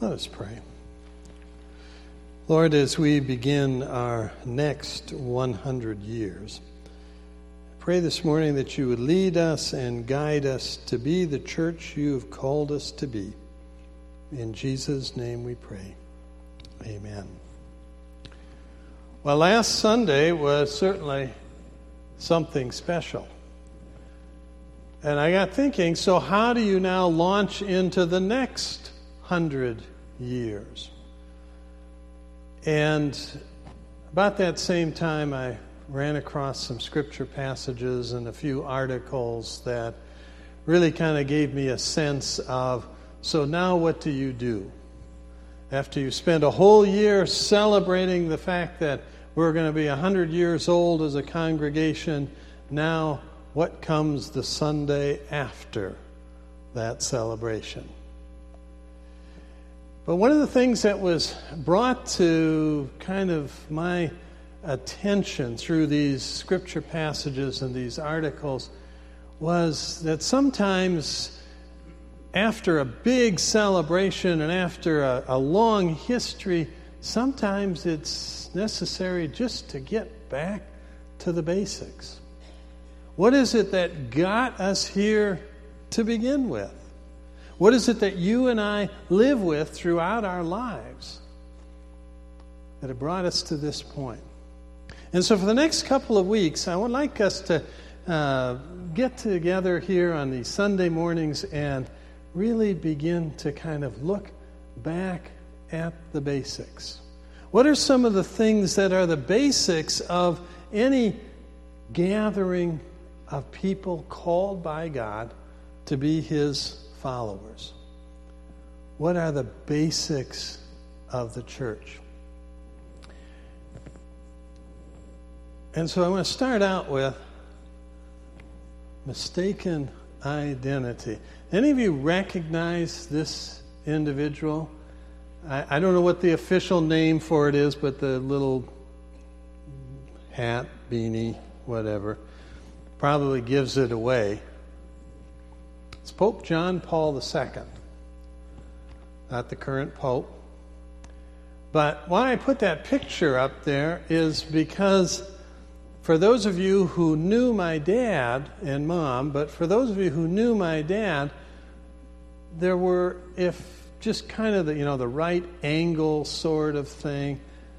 Let us pray. Lord, as we begin our next 100 years, I pray this morning that you would lead us and guide us to be the church you have called us to be. In Jesus' name we pray. Amen. Well, last Sunday was certainly something special. And I got thinking, so how do you now launch into the next 100 years? And about that same time, I ran across some scripture passages and a few articles that really kind of gave me a sense of, so now what do you do? After you spend a whole year celebrating the fact that we're going to be 100 years old as a congregation, now what comes the Sunday after that celebration? But one of the things that was brought to kind of my attention through these scripture passages and these articles was that sometimes after a big celebration and after a long history, sometimes it's necessary just to get back to the basics. What is it that got us here to begin with? What is it that you and I live with throughout our lives that have brought us to this point? And so for the next couple of weeks, I would like us to get together here on these Sunday mornings and really begin to kind of look back at the basics. What are some of the things that are the basics of any gathering of people called by God to be His followers? What are the basics of the church? And so I want to start out with mistaken identity. Any of you recognize this individual? I don't know what the official name for it is, but the little hat, beanie, whatever, probably gives it away. It's Pope John Paul II, not the current Pope. But why I put that picture up there is because for those of you who knew my dad and mom, but for those of you who knew my dad, there were, if just kind of the right angle sort of thing,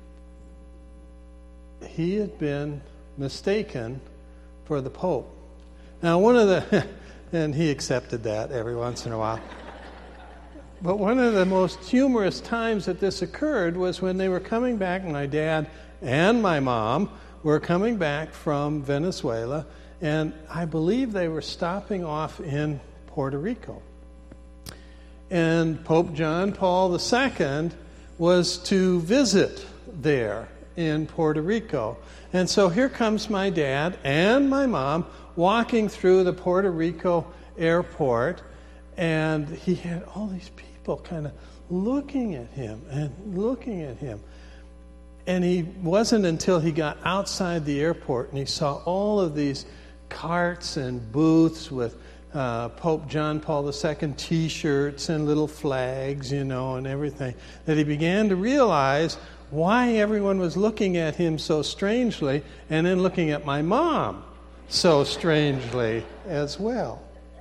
he had been mistaken for the Pope. Now, one of the and he accepted that every once in a while. But one of the most humorous times that this occurred was when they were coming back, my dad and my mom were coming back from Venezuela, and I believe they were stopping off in Puerto Rico. And Pope John Paul II was to visit there in Puerto Rico. And so here comes my dad and my mom walking through the Puerto Rico airport, and he had all these people kind of looking at him and looking at him. And he wasn't until he got outside the airport and he saw all of these carts and booths with Pope John Paul II T-shirts and little flags, and everything, that he began to realize why everyone was looking at him so strangely, and then looking at my mom so strangely as well.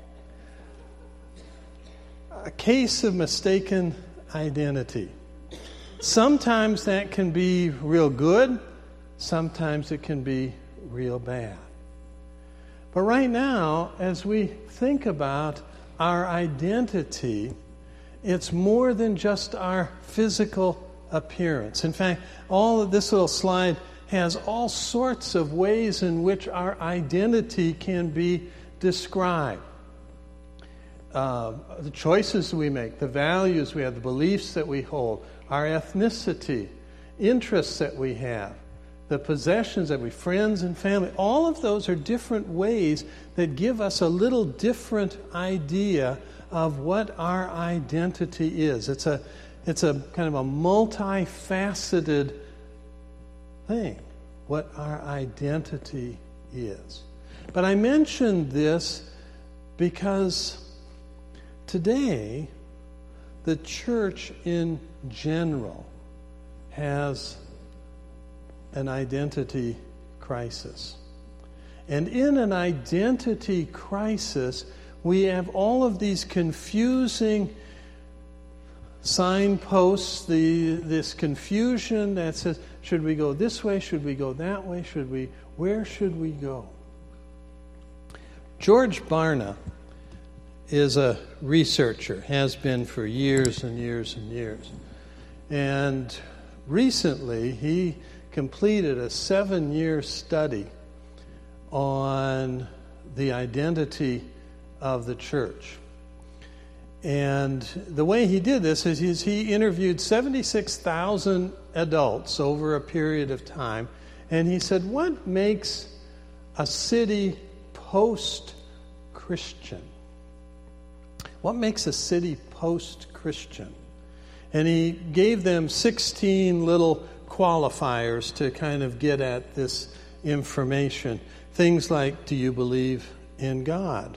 A case of mistaken identity. Sometimes that can be real good, sometimes it can be real bad. But right now, as we think about our identity, it's more than just our physical appearance. In fact, all of this little slide has all sorts of ways in which our identity can be described. The choices we make, the values we have, the beliefs that we hold, our ethnicity, interests that we have, the possessions that we, friends and family, all of those are different ways that give us a little different idea of what our identity is. It's a kind of a multifaceted thing, what our identity is. But I mentioned this because today the church in general has an identity crisis. And in an identity crisis, we have all of these confusing signposts, this confusion that says, should we go this way? Should we go that way? Where should we go? George Barna is a researcher, has been for years and years and years. And recently, he completed a 7-year study on the identity of the church. And the way he did this is he interviewed 76,000 adults over a period of time, and he said, what makes a city post-Christian? What makes a city post-Christian? And he gave them 16 little qualifiers to kind of get at this information. Things like, do you believe in God?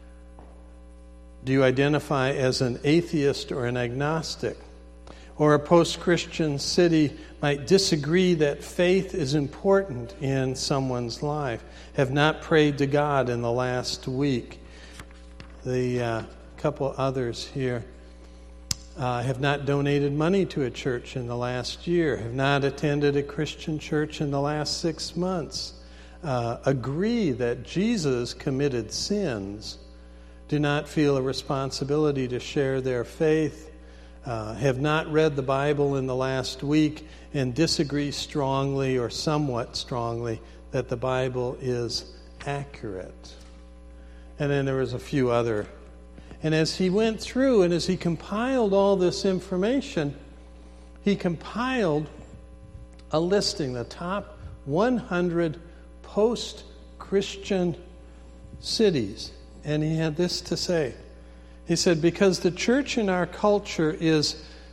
Do you identify as an atheist or an agnostic? Or a post-Christian city might disagree that faith is important in someone's life. Have not prayed to God in the last week. The couple others here. Have not donated money to a church in the last year. Have not attended a Christian church in the last 6 months. Agree that Jesus committed sins. Do not feel a responsibility to share their faith. Have not read the Bible in the last week and disagree strongly or somewhat strongly that the Bible is accurate. And then there was a few other. And as he went through and as he compiled all this information, he compiled a listing, the top 100 post-Christian cities. And he had this to say. He said, because the church in our culture is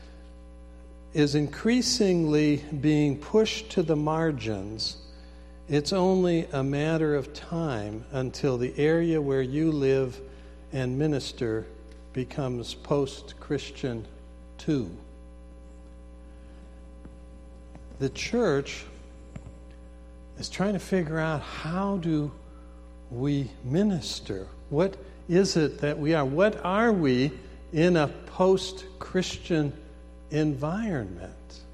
increasingly being pushed to the margins, it's only a matter of time until the area where you live and minister becomes post-Christian too. The church is trying to figure out, how do we minister? What is it that we are? What are we in a post-Christian environment?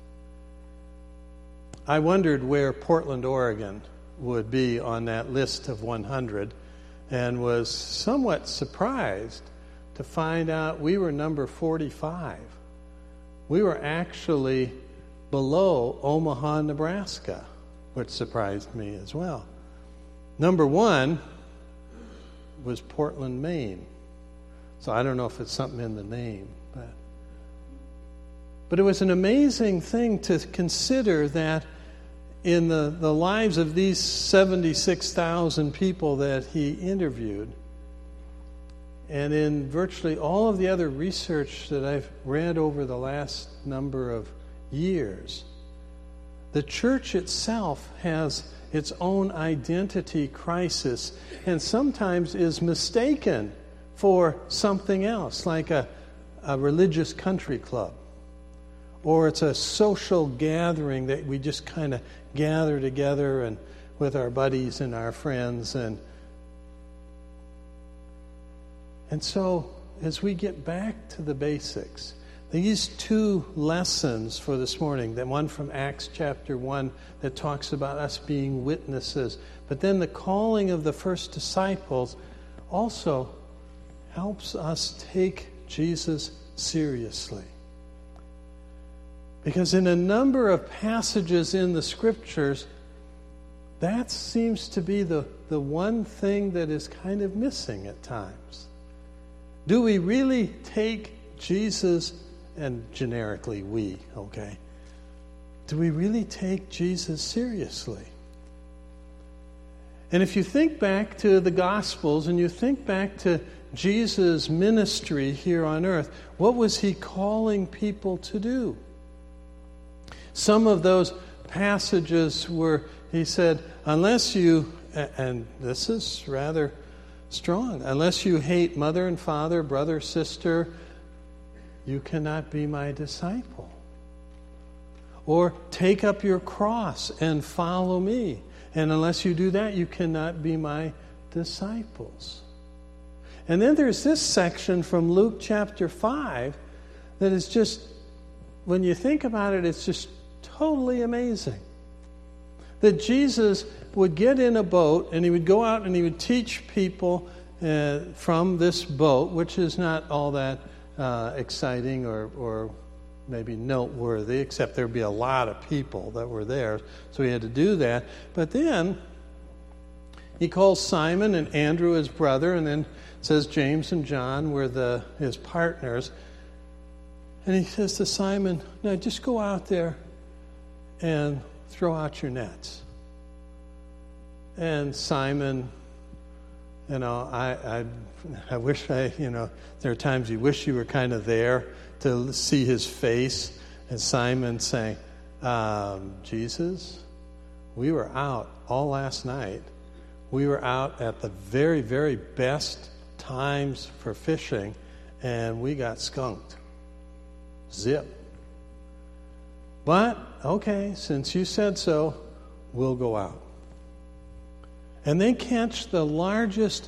I wondered where Portland, Oregon would be on that list of 100, and was somewhat surprised to find out we were number 45. We were actually below Omaha, Nebraska, which surprised me as well. Number 1 was Portland, Maine. So I don't know if it's something in the name, but it was an amazing thing to consider that in the lives of these 76,000 people that he interviewed, and in virtually all of the other research that I've read over the last number of years, the church itself has its own identity crisis and sometimes is mistaken for something else, like a religious country club. Or it's a social gathering that we just kind of gather together and with our buddies and our friends. And so as we get back to the basics, these 2 lessons for this morning, the one from Acts chapter 1 that talks about us being witnesses, but then the calling of the first disciples also helps us take Jesus seriously. Because in a number of passages in the Scriptures, that seems to be the one thing that is kind of missing at times. Do we really take Jesus, and generically we, okay? Do we really take Jesus seriously? And if you think back to the Gospels and you think back to Jesus' ministry here on earth, what was he calling people to do? Some of those passages were, he said, unless you, and this is rather strong, unless you hate mother and father, brother, sister, you cannot be my disciple. Or take up your cross and follow me. And unless you do that, you cannot be my disciples. And then there's this section from Luke chapter 5 that is just, when you think about it, it's just totally amazing. That Jesus would get in a boat and he would go out and he would teach people from this boat, which is not all that exciting or maybe noteworthy, except there'd be a lot of people that were there, so he had to do that. But then he calls Simon and Andrew his brother, and then says James and John were his partners. And he says to Simon, now just go out there and throw out your nets. And Simon, I wish there are times you wish you were kind of there to see his face. And Simon saying, Jesus, we were out all last night. We were out at the very, very best times for fishing, and we got skunked. Zip. But, okay, since you said so, we'll go out. And they catch the largest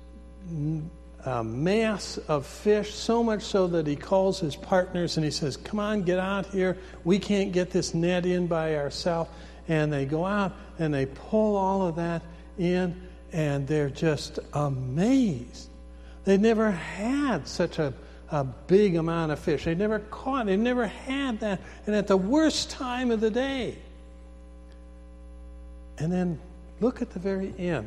mass of fish, so much so that he calls his partners and he says, come on, get out here. We can't get this net in by ourselves. And they go out and they pull all of that in, and they're just amazed. They never had such a big amount of fish. They never caught, they never had that. And at the worst time of the day. And then look at the very end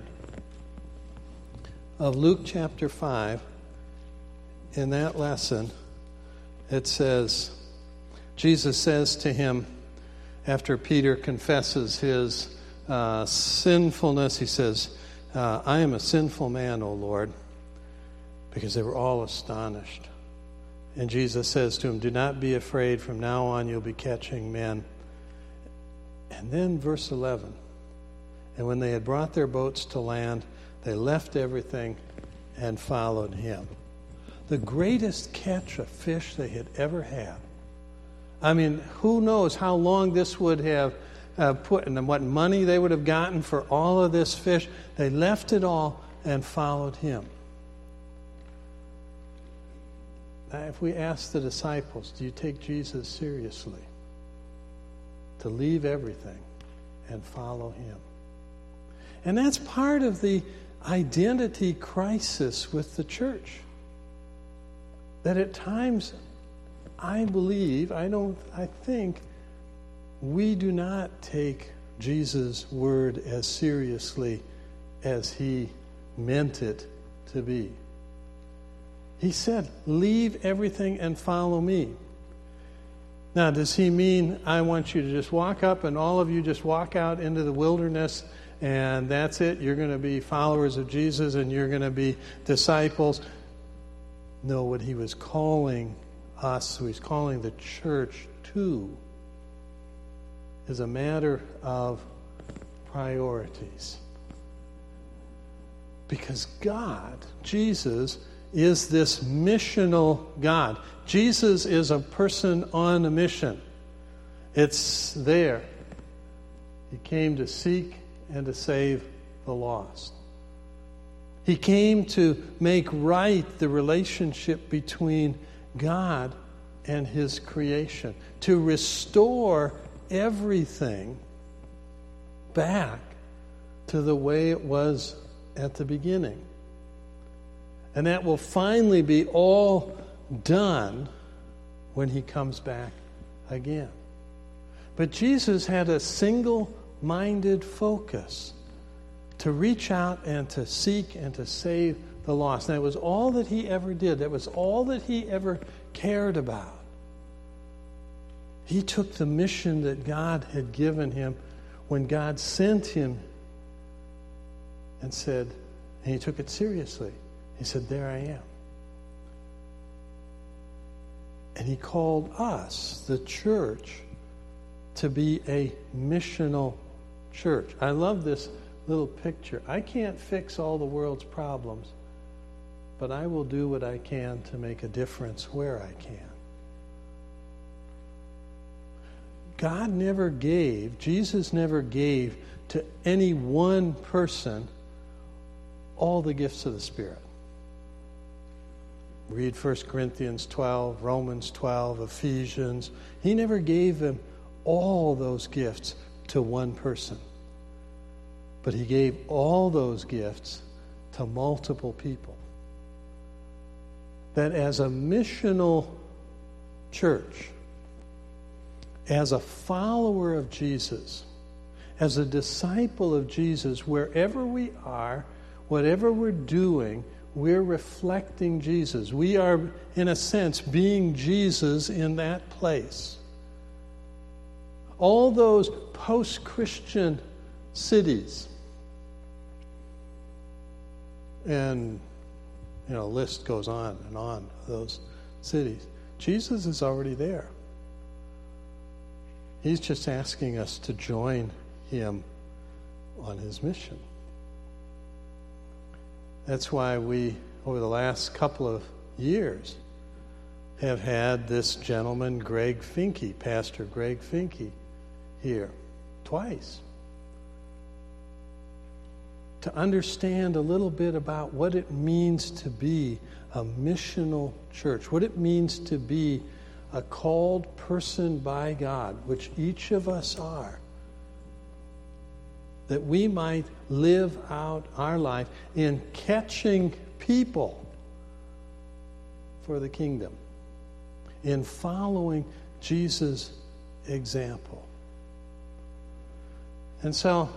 of Luke chapter 5. In that lesson, it says, Jesus says to him, after Peter confesses his sinfulness, he says, I am a sinful man, O Lord, because they were all astonished. And Jesus says to him, do not be afraid. From now on you'll be catching men. And then verse 11. And when they had brought their boats to land, they left everything and followed him. The greatest catch of fish they had ever had. I mean, who knows how long this would have put, and what money they would have gotten for all of this fish. They left it all and followed him. Now, if we ask the disciples, do you take Jesus seriously? To leave everything and follow him. And that's part of the identity crisis with the church. That at times, I think we do not take Jesus' word as seriously as he meant it to be. He said, leave everything and follow me. Now, does he mean I want you to just walk up and all of you just walk out into the wilderness and that's it? You're going to be followers of Jesus and you're going to be disciples? No, what he was calling us, who he's calling the church to, is a matter of priorities. Because God, Jesus, is this missional God. Jesus is a person on a mission. It's there. He came to seek and to save the lost. He came to make right the relationship between God and his creation, to restore everything back to the way it was at the beginning. And that will finally be all done when he comes back again. But Jesus had a single-minded focus to reach out and to seek and to save the lost. And that was all that he ever did. That was all that he ever cared about. He took the mission that God had given him when God sent him and said, and he took it seriously. He said, there I am. And he called us, the church, to be a missional church. I love this little picture. I can't fix all the world's problems, but I will do what I can to make a difference where I can. Jesus never gave to any one person all the gifts of the Spirit. Read 1 Corinthians 12, Romans 12, Ephesians. He never gave them all those gifts to one person. But he gave all those gifts to multiple people. That as a missional church, as a follower of Jesus, as a disciple of Jesus, wherever we are, whatever we're doing, we're reflecting Jesus. We are, in a sense, being Jesus in that place. All those post-Christian cities, and list goes on and on, those cities. Jesus is already there. He's just asking us to join him on his mission. That's why we, over the last couple of years, have had this gentleman, Greg Finke, Pastor Greg Finke, here twice, to understand a little bit about what it means to be a missional church, what it means to be a called person by God, which each of us are, that we might live out our life in catching people for the kingdom, in following Jesus' example. And so,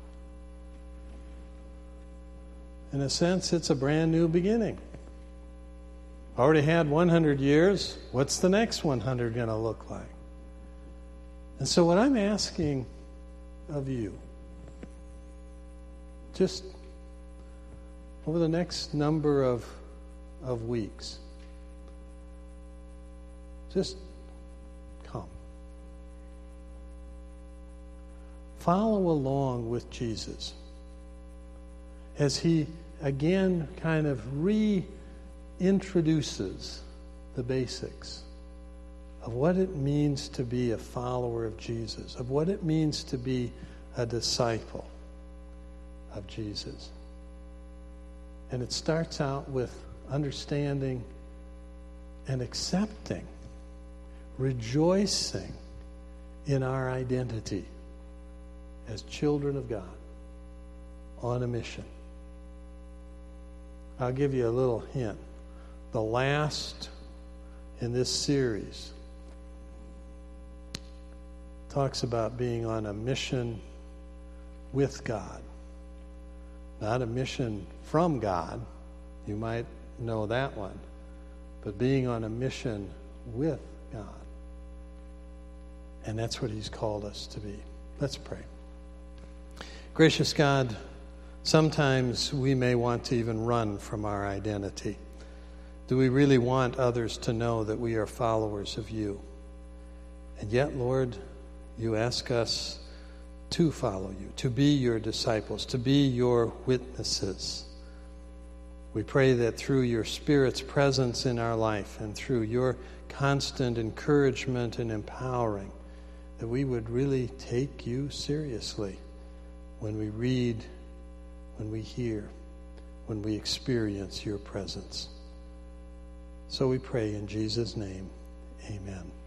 in a sense, it's a brand new beginning. Already had 100 years. What's the next 100 going to look like? And so what I'm asking of you, just over the next number of weeks, just come. Follow along with Jesus as he again kind of reintroduces the basics of what it means to be a follower of Jesus, of what it means to be a disciple of Jesus. And it starts out with understanding and accepting, rejoicing in our identity as children of God on a mission. I'll give you a little hint. The last in this series talks about being on a mission with God. Not a mission from God. You might know that one. But being on a mission with God. And that's what he's called us to be. Let's pray. Gracious God, sometimes we may want to even run from our identity. Do we really want others to know that we are followers of you? And yet, Lord, you ask us to follow you, to be your disciples, to be your witnesses. We pray that through your Spirit's presence in our life and through your constant encouragement and empowering, that we would really take you seriously when we read, when we hear, when we experience your presence. So we pray in Jesus' name, amen.